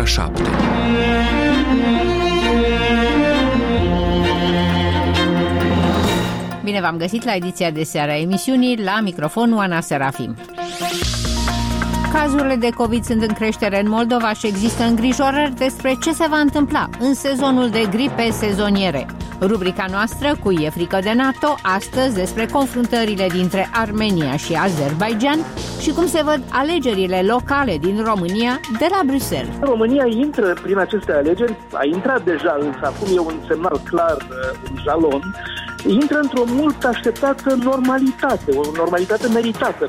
7. Bine v-am găsit la ediția de seară a emisiunii, la microfon Oana Serafim. Cazurile de COVID sunt în creștere în Moldova și există îngrijorări despre ce se va întâmpla în sezonul de gripe sezoniere. Rubrica noastră cu E frică de NATO, astăzi despre confruntările dintre Armenia și Azerbaidjan și cum se văd alegerile locale din România de la Bruxelles. România intră prin aceste alegeri, a intrat deja, însă acum e un semnal clar, un jalon, intră într-o mult așteptată normalitate, o normalitate meritată.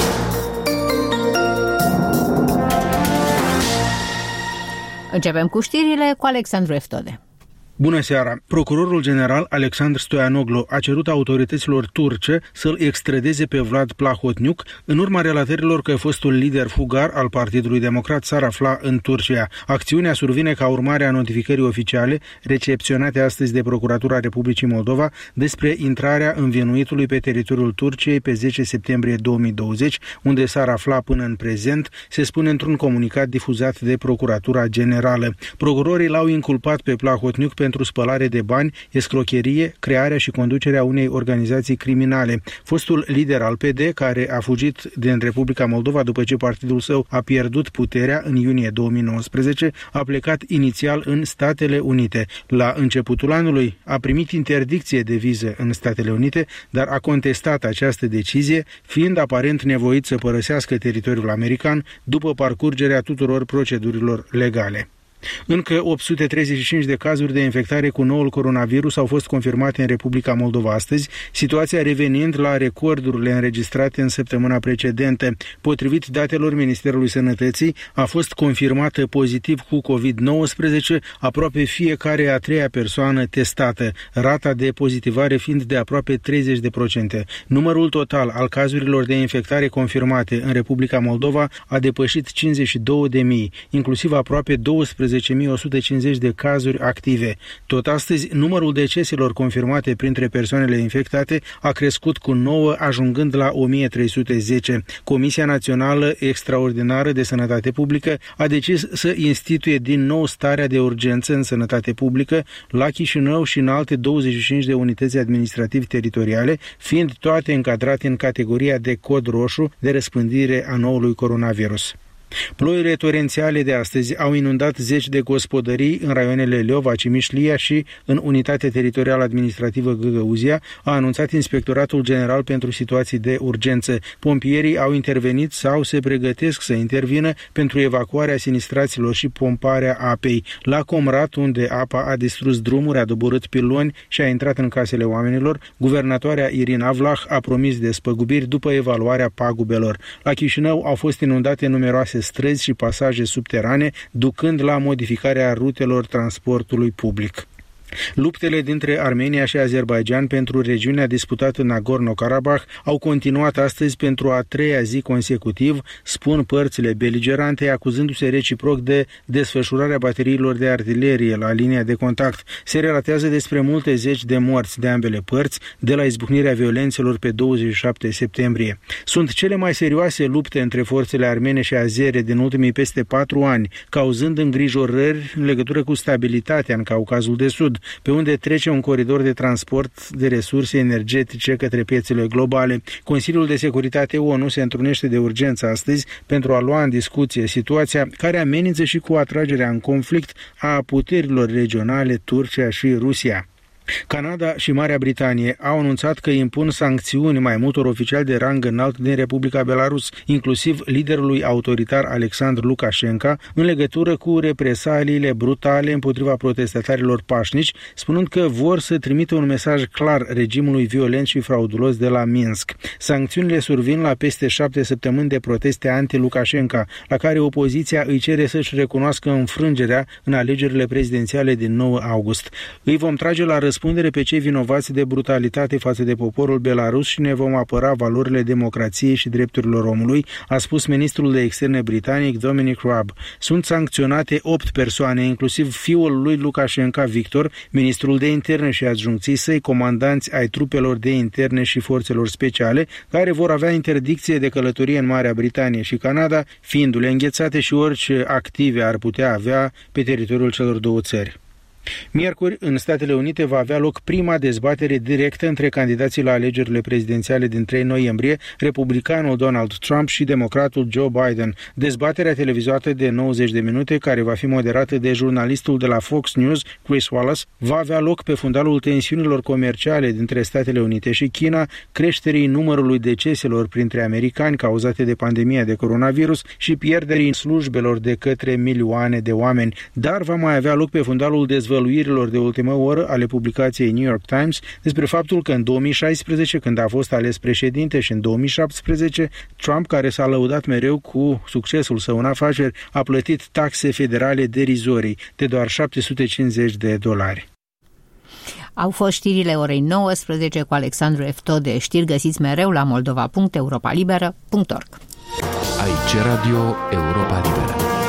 Începem cu știrile cu Alexandru Eftode. Bună seara! Procurorul general Alexandru Stoianoglu a cerut autorităților turce să-l extradeze pe Vlad Plahotniuc în urma relatărilor că fostul lider fugar al Partidului Democrat s-ar afla în Turcia. Acțiunea survine ca urmare a notificării oficiale recepționate astăzi de Procuratura Republicii Moldova despre intrarea învinuitului pe teritoriul Turciei pe 10 septembrie 2020, unde s-ar afla până în prezent, se spune într-un comunicat difuzat de Procuratura Generală. Procurorii l-au inculpat pe Plahotniuc pentru spălare de bani, escrocherie, crearea și conducerea unei organizații criminale. Fostul lider al PD, care a fugit din Republica Moldova după ce partidul său a pierdut puterea în iunie 2019, a plecat inițial în Statele Unite. La începutul anului a primit interdicție de viză în Statele Unite, dar a contestat această decizie, fiind aparent nevoit să părăsească teritoriul american după parcurgerea tuturor procedurilor legale. Încă 835 de cazuri de infectare cu noul coronavirus au fost confirmate în Republica Moldova astăzi, situația revenind la recordurile înregistrate în săptămâna precedentă. Potrivit datelor Ministerului Sănătății, a fost confirmată pozitiv cu COVID-19 aproape fiecare a treia persoană testată, rata de pozitivare fiind de aproape 30%. Numărul total al cazurilor de infectare confirmate în Republica Moldova a depășit 52.000, inclusiv aproape 12.150 de cazuri active. Tot astăzi, numărul deceselor confirmate printre persoanele infectate a crescut cu 9, ajungând la 1310. Comisia Națională Extraordinară de Sănătate Publică a decis să instituie din nou starea de urgență în sănătate publică la Chișinău și în alte 25 de unități administrativ-teritoriale, fiind toate încadrate în categoria de cod roșu de răspândire a noului coronavirus. Ploile torențiale de astăzi au inundat zeci de gospodării în raioanele Leova, Cimișlia și în unitatea teritorială administrativă Găgăuzia, a anunțat Inspectoratul General pentru Situații de Urgență. Pompierii au intervenit sau se pregătesc să intervină pentru evacuarea sinistraților și pomparea apei. La Comrat, unde apa a distrus drumuri, a doborât piloni și a intrat în casele oamenilor, guvernatoarea Irina Vlah a promis despăgubiri după evaluarea pagubelor. La Chișinău au fost inundate numeroase străzi și pasaje subterane, ducând la modificarea rutelor transportului public. Luptele dintre Armenia și Azerbaidjan pentru regiunea disputată Nagorno-Karabakh au continuat astăzi pentru a treia zi consecutiv, spun părțile beligerante, acuzându-se reciproc de desfășurarea bateriilor de artilerie la linia de contact. Se relatează despre multe zeci de morți de ambele părți de la izbucnirea violențelor pe 27 septembrie. Sunt cele mai serioase lupte între forțele armene și azere din ultimii peste 4 ani, cauzând îngrijorări în legătură cu stabilitatea în Caucazul de Sud, pe unde trece un coridor de transport de resurse energetice către piețele globale. Consiliul de Securitate ONU se întrunește de urgență astăzi pentru a lua în discuție situația care amenință și cu atragerea în conflict a puterilor regionale Turcia și Rusia. Canada și Marea Britanie au anunțat că impun sancțiuni mai multor oficiali de rang înalt din Republica Belarus, inclusiv liderului autoritar Alexandru Lukashenko, în legătură cu represaliile brutale împotriva protestatarilor pașnici, spunând că vor să trimită un mesaj clar regimului violent și fraudulos de la Minsk. Sancțiunile survin la peste 7 săptămâni de proteste anti-Lukashenko, la care opoziția îi cere să-și recunoască înfrângerea în alegerile prezidențiale din 9 august. Îi vom trage la răspundere răspundere pe cei vinovați de brutalitate față de poporul belarus și ne vom apăra valorile democrației și drepturilor omului, a spus ministrul de externe britanic Dominic Raab. Sunt sancționate 8 persoane, inclusiv fiul lui Lukashenko, Victor, ministrul de interne și adjuncții săi, comandanți ai trupelor de interne și forțelor speciale, care vor avea interdicție de călătorie în Marea Britanie și Canada, fiindu-le înghețate și orice active ar putea avea pe teritoriul celor două țări. Miercuri, în Statele Unite, va avea loc prima dezbatere directă între candidații la alegerile prezidențiale din 3 noiembrie, republicanul Donald Trump și democratul Joe Biden. Dezbaterea televizată de 90 de minute, care va fi moderată de jurnalistul de la Fox News, Chris Wallace, va avea loc pe fundalul tensiunilor comerciale dintre Statele Unite și China, creșterii numărului deceselor printre americani cauzate de pandemia de coronavirus și pierderii slujbelor de către milioane de oameni, dar va mai avea loc pe fundalul dezvăluirilor de ultimă oră ale publicației New York Times despre faptul că în 2016, când a fost ales președinte, și în 2017, Trump, care s-a lăudat mereu cu succesul său în afaceri, a plătit taxe federale derizorii de doar $750. Au fost știrile orei 19 cu Alexandru Eftode. Știri găsiți mereu la moldova.europalibera.org. Aici Radio Europa Liberă.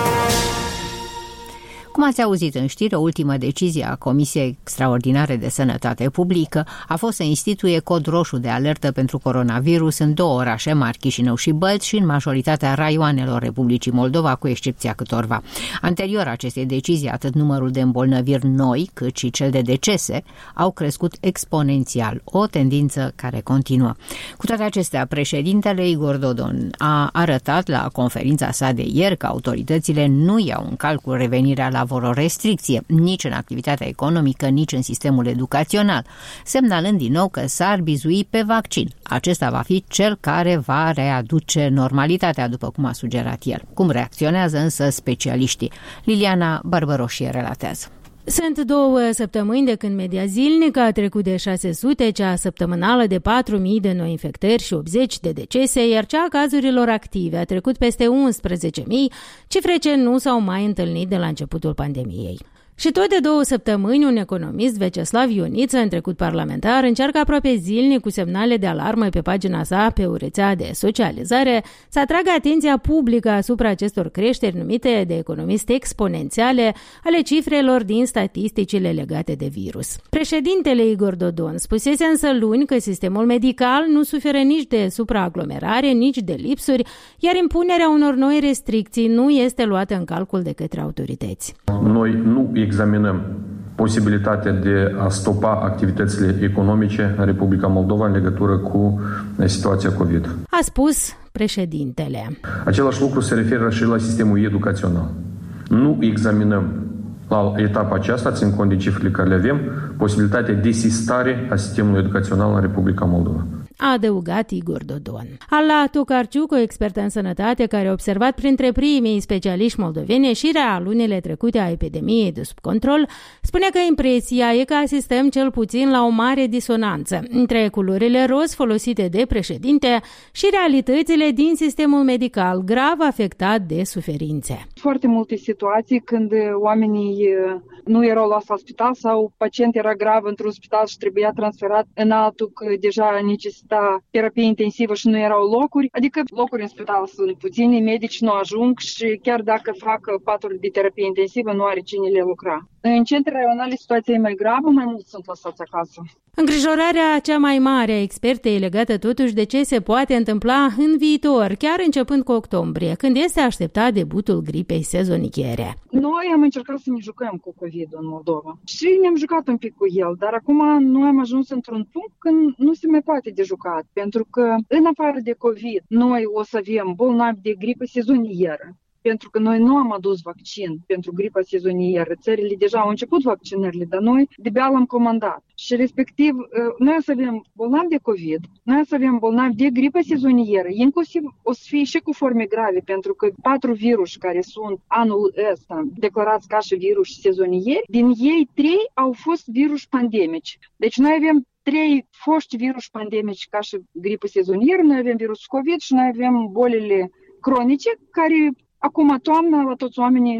Cum ați auzit în știri, o ultimă decizie a Comisiei Extraordinare de Sănătate Publică a fost să instituie cod roșu de alertă pentru coronavirus în 2 orașe mari, Chișinău și Bălți, și în majoritatea raioanelor Republicii Moldova, cu excepția câtorva. Anterior acestei decizii, atât numărul de îmbolnăviri noi, cât și cel de decese au crescut exponențial, o tendință care continuă. Cu toate acestea, președintele Igor Dodon a arătat la conferința sa de ieri că autoritățile nu iau în calcul revenirea la vreo restricție, nici în activitatea economică, nici în sistemul educațional, semnalând din nou că s-ar bizui pe vaccin. Acesta va fi cel care va readuce normalitatea, după cum a sugerat el. Cum reacționează însă specialiștii? Liliana Barbăroșie relatează. Sunt 2 săptămâni de când media zilnică a trecut de 600, cea săptămânală de 4.000 de noi infectări și 80 de decese, iar cea a cazurilor active a trecut peste 11.000, cifre ce nu s-au mai întâlnit de la începutul pandemiei. Și tot de 2 săptămâni, un economist, Veceslav Ioniță, în trecut parlamentar, încearcă aproape zilnic cu semnale de alarmă pe pagina sa, pe o rețea de socializare, să atragă atenția publică asupra acestor creșteri numite de economist exponențiale ale cifrelor din statisticile legate de virus. Președintele Igor Dodon spusese însă luni că sistemul medical nu suferă nici de supraaglomerare, nici de lipsuri, iar impunerea unor noi restricții nu este luată în calcul de către autorități. Noi nu examinăm posibilitatea de a stopa activitățile economice în Republica Moldova în legătură cu situația COVID. A spus președintele. Același lucru se referă și la sistemul educațional. Nu examinăm la etapa aceasta, țin cont de cifrele care le avem, posibilitatea de sistare a sistemului educațional în Republica Moldova. A adăugat Igor Dodon. Alla Tokarciuc, o expertă în sănătate care a observat printre primii specialiști moldoveni ieșirea lunile trecute a epidemiei de sub control, spune că impresia e că asistăm cel puțin la o mare disonanță între culorile roz folosite de președinte și realitățile din sistemul medical grav afectat de suferințe. Foarte multe situații când oamenii nu erau luați la spital sau pacient era grav într-un spital și trebuia transferat în altul că deja necesita terapie intensivă și nu erau locuri. Adică locuri în spital sunt puține, medici nu ajung și chiar dacă fac paturi de terapie intensivă, nu are cine le lucra. În centre raionale situația e mai gravă, mai mulți sunt lăsați acasă. Îngrijorarea cea mai mare a expertei e legată totuși de ce se poate întâmpla în viitor, chiar începând cu octombrie, când este așteptat debutul gripei sezoniere. Noi am încercat să ne jucăm cu COVID în Moldova și ne-am jucat un pic cu el, dar acum noi am ajuns într-un punct când nu se mai poate de jucat, pentru că în afară de COVID noi o să avem bolnavi de gripă sezonieră. Pentru că noi nu am adus vaccin pentru gripa sezonieră. Țările deja au început vaccinările, dar noi de-abia l-am comandat. Și respectiv, noi o să avem bolnavi de COVID, noi o să avem bolnavi de gripă sezonieră, inclusiv o să fie și cu forme grave, pentru că 4 virus care sunt anul ăsta declarați ca și virus sezonieri, din ei 3 au fost virus pandemici. Deci noi avem 3 foști virus pandemici ca și gripă sezonieră, noi avem virus COVID și noi avem bolile cronice care acum toamna la toți oamenii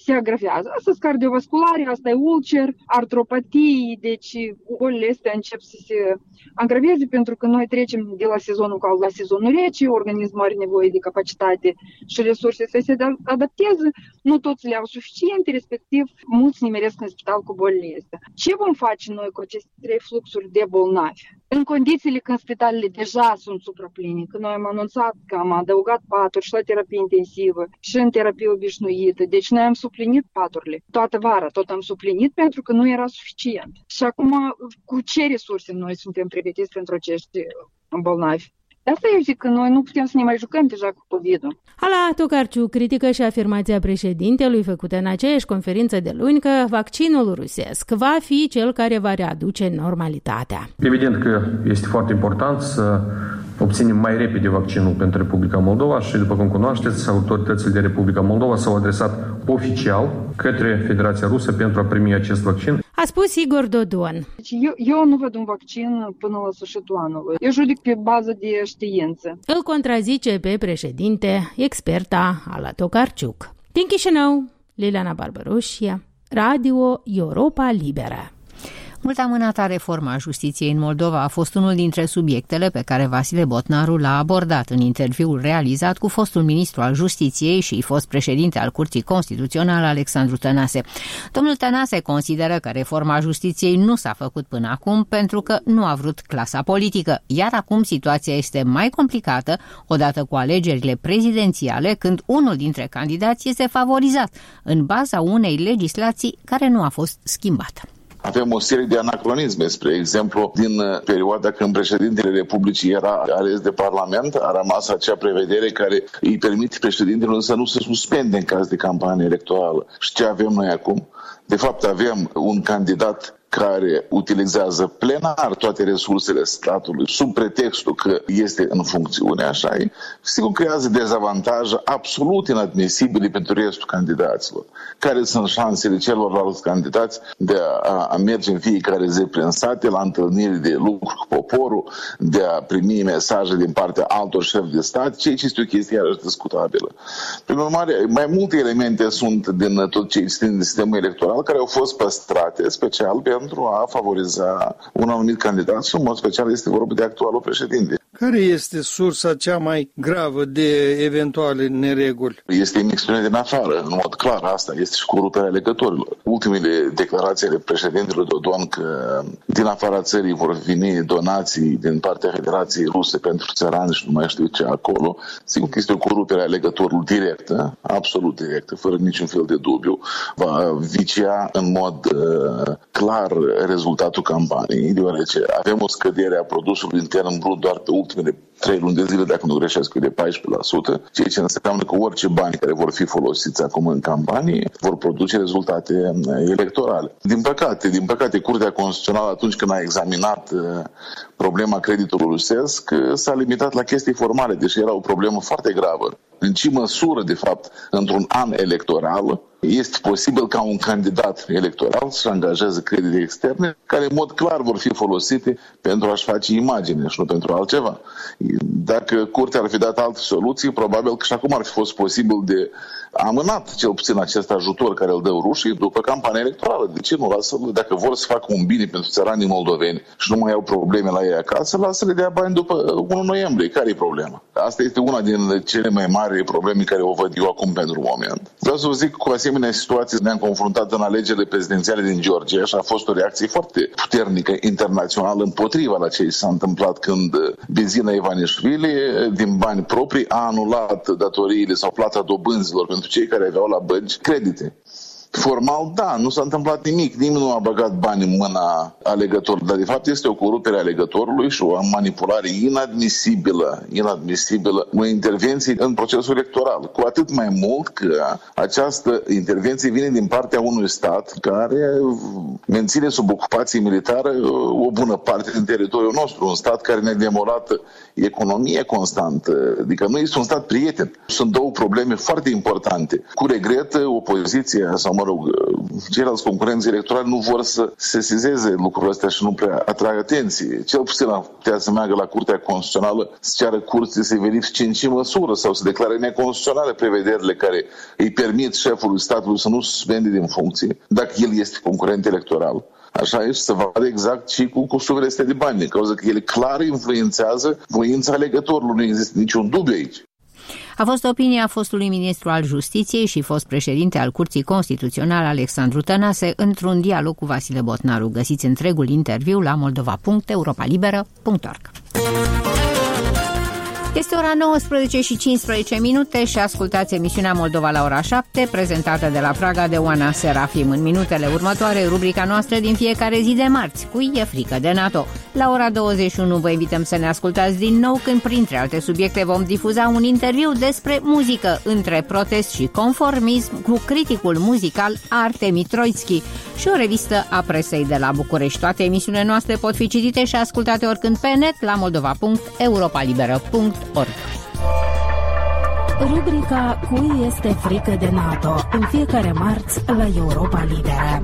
se agravează. Asta sunt cardiovasculare, asta e ulcer, artropatii, deci bolile astea încep să se agraveze pentru că noi trecem de la sezonul cald la sezonul rece, organismul are nevoie de capacitate și resurse să se adapteze, nu toți le au suficiente, respectiv mulți nimeresc în spital cu bolile astea. Ce vom face noi cu aceste 3 fluxuri de bolnavi? În condițiile când spitalele deja sunt suprapline, când noi am anunțat că am adăugat paturi și la terapie intensivă și în terapie obișnuită, deci noi am suplinit paturile. Toată vara tot am suplinit pentru că nu era suficient. Și acum cu ce resurse noi suntem pregătiți pentru acești bolnavi? De asta eu zic că noi nu putem să ne mai jucăm deja cu COVID-ul. Ala Tokarczuk critică și afirmația președintelui făcută în aceeași conferință de luni că vaccinul rusesc va fi cel care va readuce normalitatea. Evident că este foarte important să obținem mai repede vaccinul pentru Republica Moldova și, după cum cunoașteți, autoritățile de Republica Moldova s-au adresat oficial către Federația Rusă pentru a primi acest vaccin. A spus Igor Dodon. Eu nu văd un vaccin până la sfârșitul anului. Eu judic pe bază de știință. Îl contrazice pe președinte experta Ala Tokarczuk. Din Chișinău, Liliana Barbaroșia, Radio Europa Liberă. Mult amânata reforma justiției în Moldova a fost unul dintre subiectele pe care Vasile Botnaru l-a abordat în interviul realizat cu fostul ministru al Justiției și fost președinte al Curții Constituționale, Alexandru Tănase. Domnul Tănase consideră că reforma justiției nu s-a făcut până acum pentru că nu a vrut clasa politică, iar acum situația este mai complicată odată cu alegerile prezidențiale, când unul dintre candidați este favorizat în baza unei legislații care nu a fost schimbată. Avem o serie de anacronisme, spre exemplu, din perioada când președintele Republicii era ales de Parlament, a rămas acea prevedere care îi permite președintelui să nu se suspende în caz de campanie electorală. Și ce avem noi acum? De fapt, avem un candidat care utilizează plenar toate resursele statului sub pretextul că este în funcțiune, așa e, sigur creează dezavantaje absolut inadmisibile pentru restul candidaților. Care sunt șansele celorlalți candidați de a merge în fiecare zi prin sate la întâlniri de lucru cu poporul, de a primi mesaje din partea altor șefi de stat, ceea ce este o chestie iarăși discutabilă. Prin urmare, mai multe elemente sunt din tot ce este din sistemul electoral care au fost păstrate special pentru a favoriza un anumit candidat și în mod special este vorba de actualul președinte. Care este sursa cea mai gravă de eventuale nereguli? Este imixtiune din afară, în mod clar, asta este și coruperea legătorilor. Ultimele declarații ale președintelui Dodon că din afara țării vor veni donații din partea Federației Ruse pentru țărani și nu mai știu ce acolo, sigur că este o corupere a legătorilor directă, absolut directă, fără niciun fel de dubiu, va vicia în mod clar rezultatul campaniei, deoarece avem o scădere a produsului intern brut doar pe ultimele 3 luni de zile, dacă nu greșesc, de 14%, ceea ce înseamnă că orice bani care vor fi folosiți acum în campanie vor produce rezultate electorale. Din păcate, Curtea Constituțională, atunci când a examinat problema creditului rusesc, s-a limitat la chestii formale, deși era o problemă foarte gravă. În ce măsură, de fapt, într-un an electoral, este posibil ca un candidat electoral să angajeze credite externe care, în mod clar, vor fi folosite pentru a-și face imagine și nu pentru altceva. Dacă Curtea ar fi dat alte soluții, probabil că și acum ar fi fost posibil de amânat cel puțin acest ajutor care îl dă rușii după campania electorală. De ce nu? Lasă-le, dacă vor să facă un bine pentru țăranii moldoveni și nu mai au probleme la ei acasă, lasă-le dea bani după 1 noiembrie. Care e problema? Asta este una din cele mai mari probleme care o văd eu acum pentru moment. Vreau să vă zic că cu asemenea situații ne-am confruntat în alegerile prezidențiale din Georgia și a fost o reacție foarte puternică internațională împotriva la ce s-a întâmplat când Bezina Ivanișvili din bani proprii a anulat datoriile sau plata dobânzilor pentru cei care aveau la bănci credite. Formal, da, nu s-a întâmplat nimic, nimeni nu a băgat bani în mâna alegătorului, dar de fapt este o corupere a alegătorului și o manipulare inadmisibilă, o intervenție în procesul electoral. Cu atât mai mult că această intervenție vine din partea unui stat care menține sub ocupație militară o bună parte din teritoriul nostru, un stat care ne-a demorat economia constantă, adică nu este un stat prieten. Sunt două probleme foarte importante. Cu regret, opoziția sau ceilalți concurenți electorali nu vor să sesizeze lucrurile astea și nu prea atrag atenție. Cel puțin ar putea să meargă la Curtea Constituțională să ceară curții să verifice în ce măsură sau să declare neconstituționale prevederile care îi permit șefului statului să nu suspende din funcție dacă el este concurent electoral. Așa este, să vadă exact și cu sumele astea de bani, din cauza că ele clar influențează voința alegătorului, nu există niciun dubiu aici. A fost opinia fostului ministru al Justiției și fost președinte al Curții Constituționale Alexandru Tănase într-un dialog cu Vasile Botnaru. Găsiți întregul interviu la moldova.europalibera.org. Este ora 19:15 și ascultați emisiunea Moldova la ora 7, prezentată de la Praga de Oana Serafim. În minutele următoare, rubrica noastră din fiecare zi de marți, cu E frică de NATO. La ora 21 vă invităm să ne ascultați din nou când, printre alte subiecte, vom difuza un interviu despre muzică, între protest și conformism, cu criticul muzical Artemi Troitski și o revistă a presei de la București. Toate emisiunile noastre pot fi citite și ascultate oricând pe net la moldova.europalibera.org. Rubrica Cui este frică de NATO, în fiecare marți la Europa Liberă.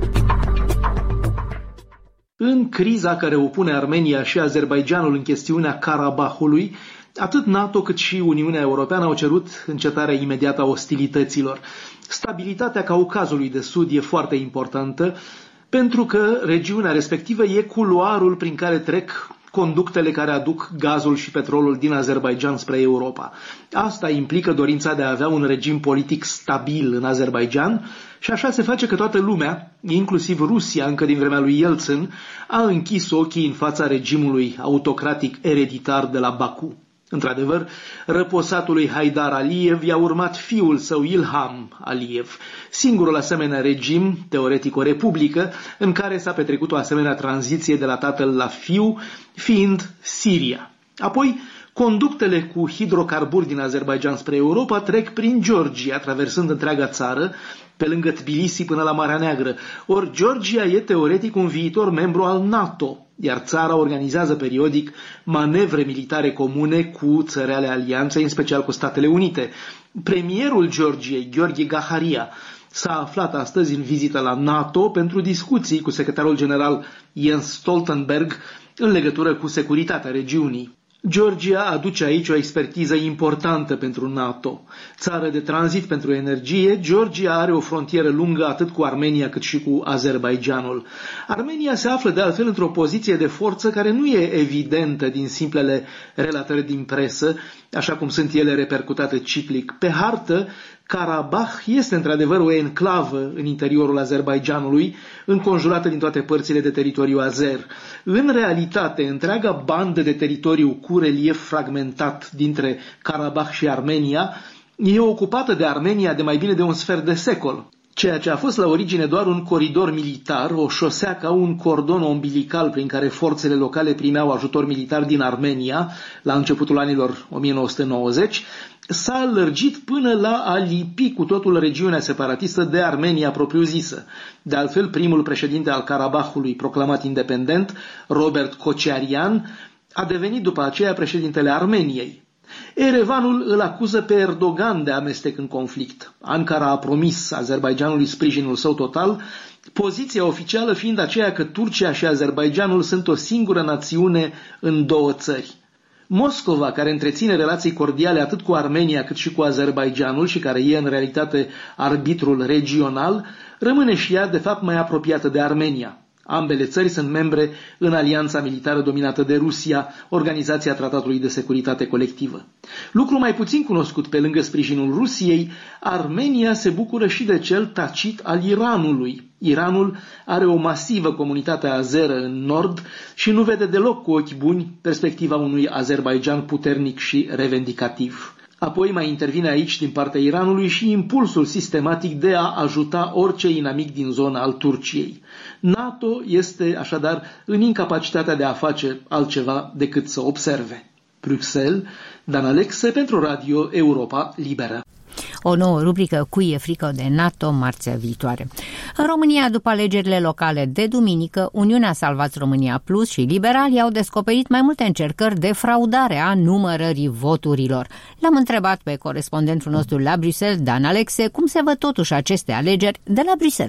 În criza care opune Armenia și Azerbaidjanul în chestiunea Karabahului, atât NATO cât și Uniunea Europeană au cerut încetarea imediată a ostilităților. Stabilitatea Caucazului de Sud e foarte importantă pentru că regiunea respectivă e culoarul prin care trec conductele care aduc gazul și petrolul din Azerbaidjan spre Europa. Asta implică dorința de a avea un regim politic stabil în Azerbaidjan și așa se face că toată lumea, inclusiv Rusia, încă din vremea lui Yeltsin, a închis ochii în fața regimului autocratic ereditar de la Baku. Într-adevăr, răposatului Haidar Aliyev i-a urmat fiul său Ilham Aliyev, singurul asemenea regim, teoretic o republică, în care s-a petrecut o asemenea tranziție de la tatăl la fiu, fiind Siria. Apoi, conductele cu hidrocarburi din Azerbaidjan spre Europa trec prin Georgia, traversând întreaga țară, pe lângă Tbilisi până la Marea Neagră. Ori Georgia e teoretic un viitor membru al NATO, iar țara organizează periodic manevre militare comune cu țări ale alianței, în special cu Statele Unite. Premierul Georgiei, Gheorghe Gaharia, s-a aflat astăzi în vizită la NATO pentru discuții cu secretarul general Jens Stoltenberg în legătură cu securitatea regiunii. Georgia aduce aici o expertiză importantă pentru NATO. Țară de tranzit pentru energie, Georgia are o frontieră lungă atât cu Armenia cât și cu Azerbaidjanul. Armenia se află de altfel într-o poziție de forță care nu e evidentă din simplele relatări din presă, așa cum sunt ele repercutate ciclic. Pe hartă, Karabakh este într-adevăr o enclavă în interiorul Azerbaidjanului, înconjurată din toate părțile de teritoriu azer. În realitate, întreaga bandă de teritoriu cu relief fragmentat dintre Karabakh și Armenia e ocupată de Armenia de mai bine de un sfert de secol. Ceea ce a fost la origine doar un coridor militar, o șosea ca un cordon umbilical prin care forțele locale primeau ajutor militar din Armenia la începutul anilor 1990, s-a lărgit până la a lipi cu totul regiunea separatistă de Armenia propriu-zisă. De altfel, primul președinte al Karabahului proclamat independent, Robert Kocharyan, a devenit după aceea președintele Armeniei. Erevanul îl acuză pe Erdogan de amestec în conflict. Ankara a promis Azerbaidjanului sprijinul său total, poziția oficială fiind aceea că Turcia și Azerbaidjanul sunt o singură națiune în două țări. Moscova, care întreține relații cordiale atât cu Armenia cât și cu Azerbaidjanul și care e în realitate arbitrul regional, rămâne și ea de fapt mai apropiată de Armenia. Ambele țări sunt membre în alianța militară dominată de Rusia, Organizația Tratatului de Securitate Colectivă. Lucru mai puțin cunoscut pe lângă sprijinul Rusiei, Armenia se bucură și de cel tacit al Iranului. Iranul are o masivă comunitate azeră în nord și nu vede deloc cu ochi buni perspectiva unui Azerbaidjan puternic și revendicativ. Apoi mai intervine aici din partea Iranului și impulsul sistematic de a ajuta orice inamic din zona al Turciei. NATO este așadar în incapacitatea de a face altceva decât să observe. Bruxelles, Dan Alexe pentru Radio Europa Liberă. O nouă rubrică Cui e frică de NATO marțea viitoare. În România, după alegerile locale de duminică, Uniunea Salvați România Plus și liberalii au descoperit mai multe încercări de fraudare a numărării voturilor. L-am întrebat pe corespondentul nostru la Bruxelles, Dan Alexe, cum se văd totuși aceste alegeri de la Bruxelles.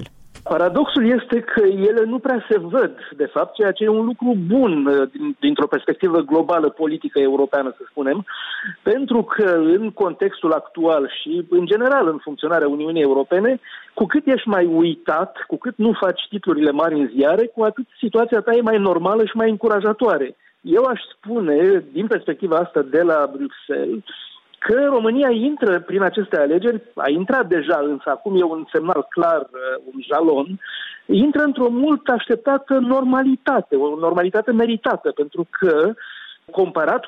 Paradoxul este că ele nu prea se văd, de fapt, ceea ce e un lucru bun dintr-o perspectivă globală politică europeană, să spunem, pentru că în contextul actual și, în general, în funcționarea Uniunii Europene, cu cât ești mai uitat, cu cât nu faci titlurile mari în ziare, cu atât situația ta e mai normală și mai încurajatoare. Eu aș spune, din perspectiva asta de la Bruxelles, că România intră prin aceste alegeri, a intrat deja, însă acum e un semnal clar, un jalon, intră într-o mult așteptată normalitate, o normalitate meritată, pentru că comparată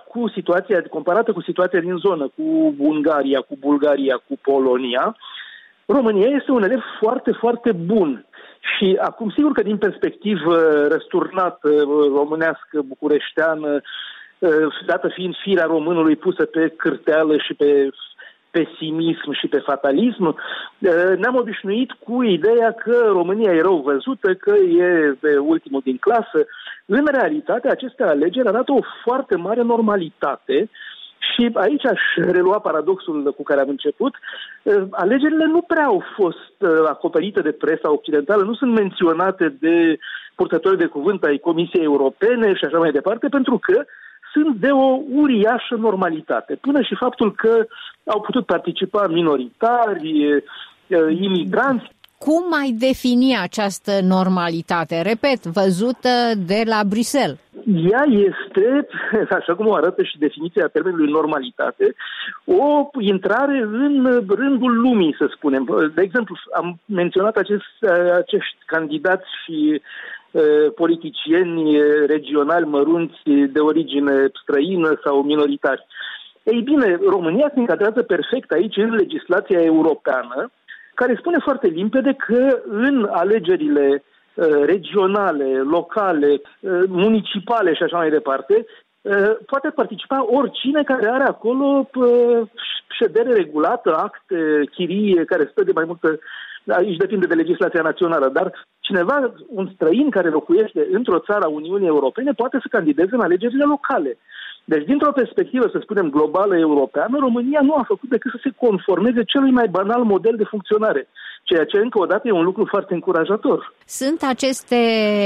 cu situația din zonă, cu Ungaria, cu Bulgaria, cu Polonia, România este un elev foarte, foarte bun. Și acum, sigur că din perspectivă răsturnată, românească, bucureșteană, dată fiind firea românului pusă pe cârteală și pe pesimism și pe fatalism, ne-am obișnuit cu ideea că România e rău văzută, că e ultimul din clasă. În realitate, aceste alegeri arată o foarte mare normalitate. Și aici aș relua paradoxul cu care am început. Alegerile nu prea au fost acoperite de presa occidentală, nu sunt menționate de purtători de cuvânt ai Comisiei Europene și așa mai departe, pentru că sunt de o uriașă normalitate. Până și faptul că au putut participa minoritari, imigranți. Cum ai defini această normalitate? Repet, văzută de la Bruxelles. Ea este, așa cum o arată și definiția termenului normalitate, o intrare în rândul lumii, să spunem. De exemplu, am menționat acești candidați și politicieni regionali mărunți de origine străină sau minoritari. Ei bine, România se încadrează perfect aici în legislația europeană, care spune foarte limpede că în alegerile regionale, locale, municipale și așa mai departe, poate participa oricine care are acolo ședere regulată, acte, chirie, care stă de mai multă. Aici depinde de legislația națională, dar cineva, un străin care locuiește într-o țară a Uniunii Europene, poate să candideze în alegerile locale. Deci, dintr-o perspectivă, să spunem, globală europeană, România nu a făcut decât să se conformeze celui mai banal model de funcționare, ceea ce, încă o dată, e un lucru foarte încurajator. Sunt aceste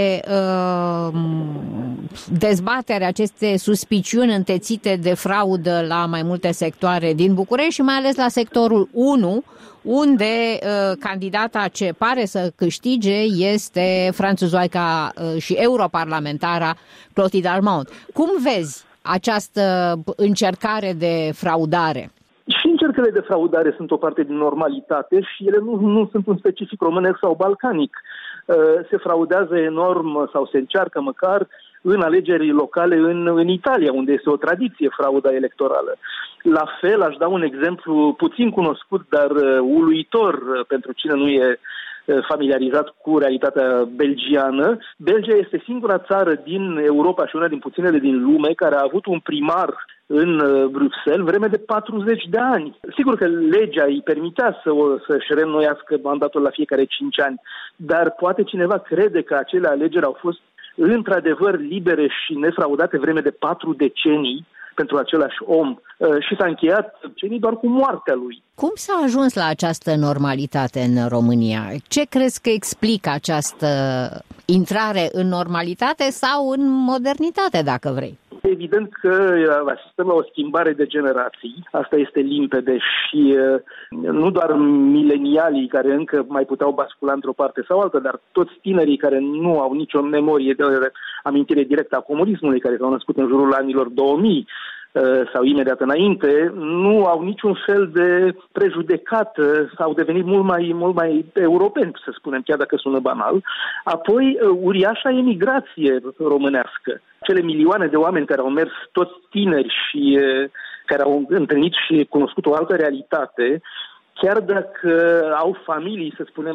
dezbateri, aceste suspiciuni întețite de fraudă la mai multe sectoare din București și mai ales la sectorul 1, unde candidata ce pare să câștige este franțuzoaica și europarlamentara Clotilde Armand. Cum vezi această încercare de fraudare? Și încercările de fraudare sunt o parte din normalitate și ele nu sunt un specific românesc sau balcanic. Se fraudează enorm sau se încearcă măcar în alegeri locale în Italia, unde este o tradiție frauda electorală. La fel, aș da un exemplu puțin cunoscut, dar uluitor pentru cine nu e familiarizat cu realitatea belgiană. Belgia este singura țară din Europa și una din puținele din lume care a avut un primar în Bruxelles vreme de 40 de ani. Sigur că legea îi permitea să-și reînnoiască mandatul la fiecare 5 ani, dar poate cineva crede că acele alegeri au fost într-adevăr libere și nefraudate vreme de 4 decenii pentru același om și s-a încheiat decenii doar cu moartea lui. Cum s-a ajuns la această normalitate în România? Ce crezi că explică această intrare în normalitate sau în modernitate, dacă vrei? Evident că asistăm la o schimbare de generații, asta este limpede și nu doar milenialii care încă mai puteau bascula într-o parte sau alta, dar toți tinerii care nu au nicio memorie de amintire directă a comunismului, care s-au născut în jurul anilor 2000 sau imediat înainte, nu au niciun fel de prejudecată, au devenit mult mai europeni, să spunem, chiar dacă sună banal. Apoi, uriașa emigrație românească. Cele milioane de oameni care au mers, toți tineri și care au întâlnit și cunoscut o altă realitate, chiar dacă au familii, să spunem,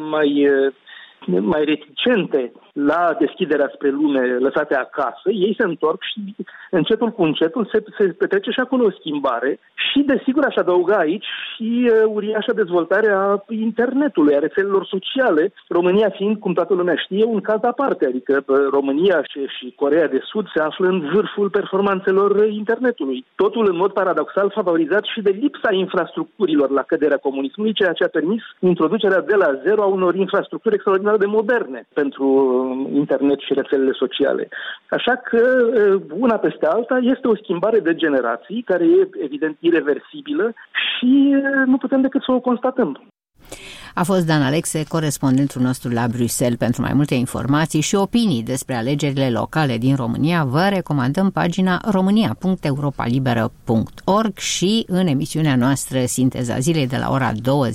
mai reticente la deschiderea spre lume, lăsate acasă, ei se întorc și încetul cu încetul se petrece și acolo o schimbare și, desigur, aș adăuga aici și uriașa dezvoltare a internetului, a rețelelor sociale, România fiind, cum toată lumea știe, un caz aparte, adică România și Coreea de Sud se află în vârful performanțelor internetului. Totul, în mod paradoxal, favorizat și de lipsa infrastructurilor la căderea comunismului, ceea ce a permis introducerea de la zero a unor infrastructuri extraordinar extraordinar de moderne pentru internet și rețelele sociale. Așa că, una peste alta, este o schimbare de generații care e evident ireversibilă și nu putem decât să o constatăm. A fost Dan Alexe, corespondentul nostru la Bruxelles. Pentru mai multe informații și opinii despre alegerile locale din România, vă recomandăm pagina românia.europalibera.org și în emisiunea noastră Sinteza Zilei de la ora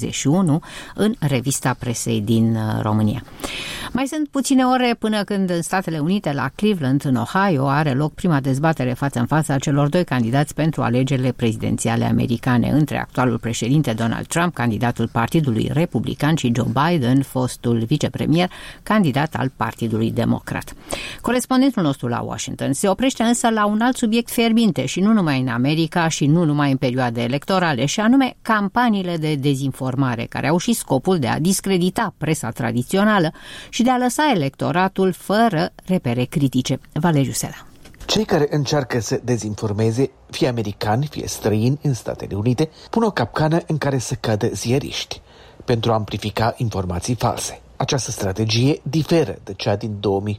21 în Revista Presei din România. Mai sunt puține ore până când în Statele Unite, la Cleveland, în Ohio, are loc prima dezbatere față în față a celor doi candidați pentru alegerile prezidențiale americane, între actualul președinte Donald Trump, candidatul Partidului Republican, și Joe Biden, fostul vicepremier, candidat al Partidului Democrat. Corespondentul nostru la Washington se oprește însă la un alt subiect fierbinte și nu numai în America și nu numai în perioade electorale, și anume campaniile de dezinformare, care au și scopul de a discredita presa tradițională și de a lăsa electoratul fără repere critice. Valeriu Sela. Cei care încearcă să dezinformeze, fie americani, fie străini în Statele Unite, pun o capcană în care să cadă ziariști pentru a amplifica informații false. Această strategie diferă de cea din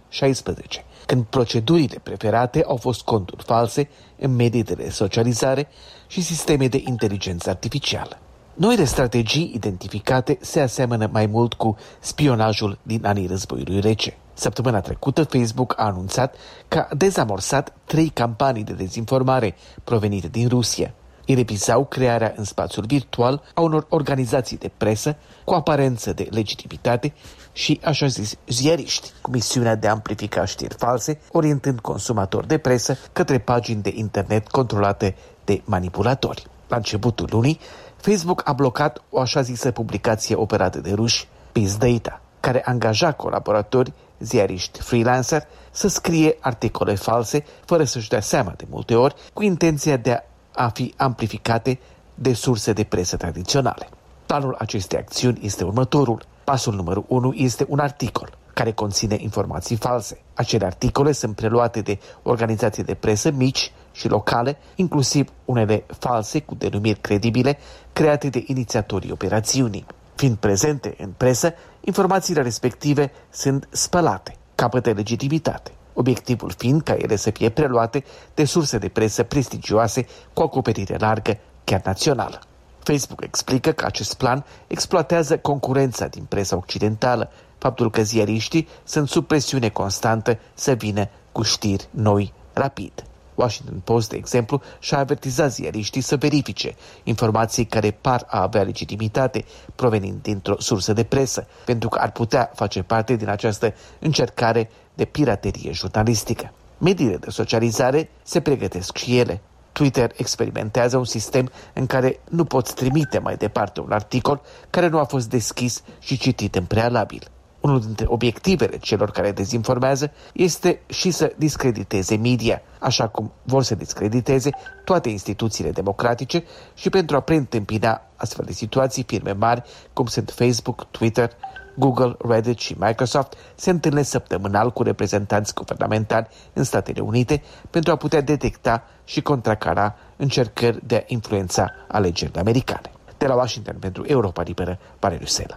2016, când procedurile preferate au fost conturi false în mediile de socializare și sisteme de inteligență artificială. Noile strategii identificate se aseamănă mai mult cu spionajul din anii războiului rece. Săptămâna trecută, Facebook a anunțat că a dezamorsat 3 campanii de dezinformare provenite din Rusia. Ele vizau crearea în spațiul virtual a unor organizații de presă cu aparență de legitimitate și, așa zis, ziariști, cu misiunea de a amplifica știri false, orientând consumatori de presă către pagini de internet controlate de manipulatori. La începutul lunii, Facebook a blocat o așa zisă publicație operată de ruși, Peace Data, care angaja colaboratori, ziariști freelancer, să scrie articole false, fără să-și dea seama de multe ori, cu intenția de a fi amplificate de surse de presă tradiționale. Planul acestei acțiuni este următorul. Pasul numărul 1 este un articol care conține informații false. Acele articole sunt preluate de organizații de presă mici și locale, inclusiv unele false cu denumiri credibile, create de inițiatorii operațiunii. Fiind prezente în presă, informațiile respective sunt spălate, capătă legitimitate, obiectivul fiind ca ele să fie preluate de surse de presă prestigioase cu acoperire largă, chiar națională. Facebook explică că acest plan exploatează concurența din presa occidentală, faptul că ziariștii sunt sub presiune constantă să vină cu știri noi rapid. Washington Post, de exemplu, și-a avertizat ziariștii să verifice informații care par a avea legitimitate provenind dintr-o sursă de presă, pentru că ar putea face parte din această încercare de piraterie jurnalistică. Mediile de socializare se pregătesc și ele. Twitter experimentează un sistem în care nu poți trimite mai departe un articol care nu a fost deschis și citit în prealabil. Unul dintre obiectivele celor care dezinformează este și să discrediteze media, așa cum vor să discrediteze toate instituțiile democratice, și pentru a preîntâmpina astfel de situații, firme mari cum sunt Facebook, Twitter, Google, Reddit și Microsoft se întâlnesc săptămânal cu reprezentanți guvernamentali în Statele Unite pentru a putea detecta și contracara încercări de a influența alegerile americane. De la Washington pentru Europa Liberă, Valeriu Sela.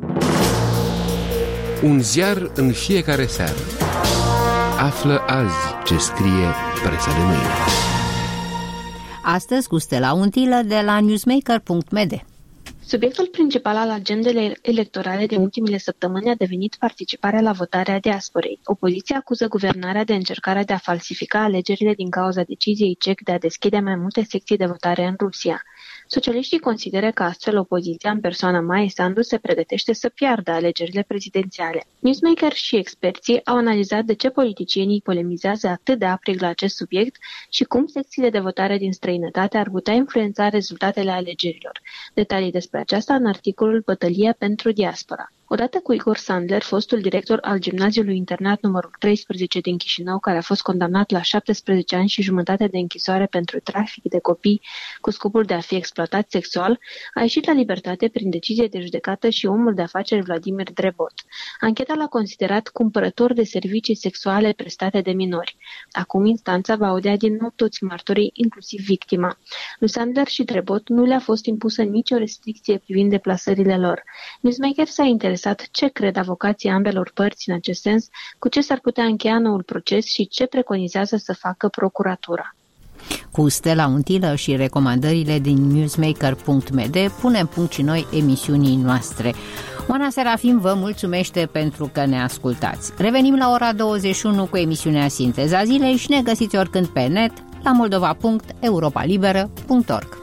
Un ziar în fiecare seară. Află azi ce scrie presa de mâine. Astăzi cu Stella Untilă de la newsmaker.md. Subiectul principal al agendei electorale din ultimele săptămâni a devenit participarea la votarea diasporei. Opoziția acuză guvernarea de încercarea de a falsifica alegerile din cauza deciziei CEC de a deschide mai multe secții de votare în Rusia. Socialiștii consideră că astfel opoziția în persoana Maia Sandu se pregătește să piardă alegerile prezidențiale. Newsmaker și experții au analizat de ce politicienii polemizează atât de aprig la acest subiect și cum secțiile de votare din străinătate ar putea influența rezultatele alegerilor. Detalii despre aceasta în articolul Bătălia pentru diaspora. Odată cu Igor Sandler, fostul director al gimnaziului internat numărul 13 din Chișinău, care a fost condamnat la 17 ani și jumătate de închisoare pentru trafic de copii cu scopul de a fi exploatat sexual, a ieșit la libertate prin decizie de judecată și omul de afaceri Vladimir Drebot. Ancheta l-a considerat cumpărător de servicii sexuale prestate de minori. Acum instanța va audea din nou toți martorii, inclusiv victima. Lui Sandler și Drebot nu le-a fost impusă nicio restricție privind deplasările lor. Newsmaker s-a interesat adresat ce cred avocații ambelor părți în acest sens, cu ce s-ar putea încheia noul proces și ce preconizează să facă procuratura. Cu Stella Untilă și recomandările din newsmaker.md punem punct și noi emisiunii noastre. Oana Serafim vă mulțumește pentru că ne ascultați. Revenim la ora 21 cu emisiunea Sinteza Zilei și ne găsiți oricând pe net la moldova.europalibera.org.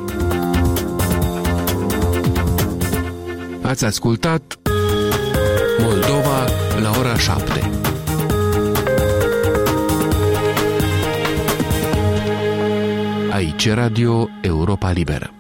Ați ascultat Moldova la ora 7. Aici Radio Europa Liberă.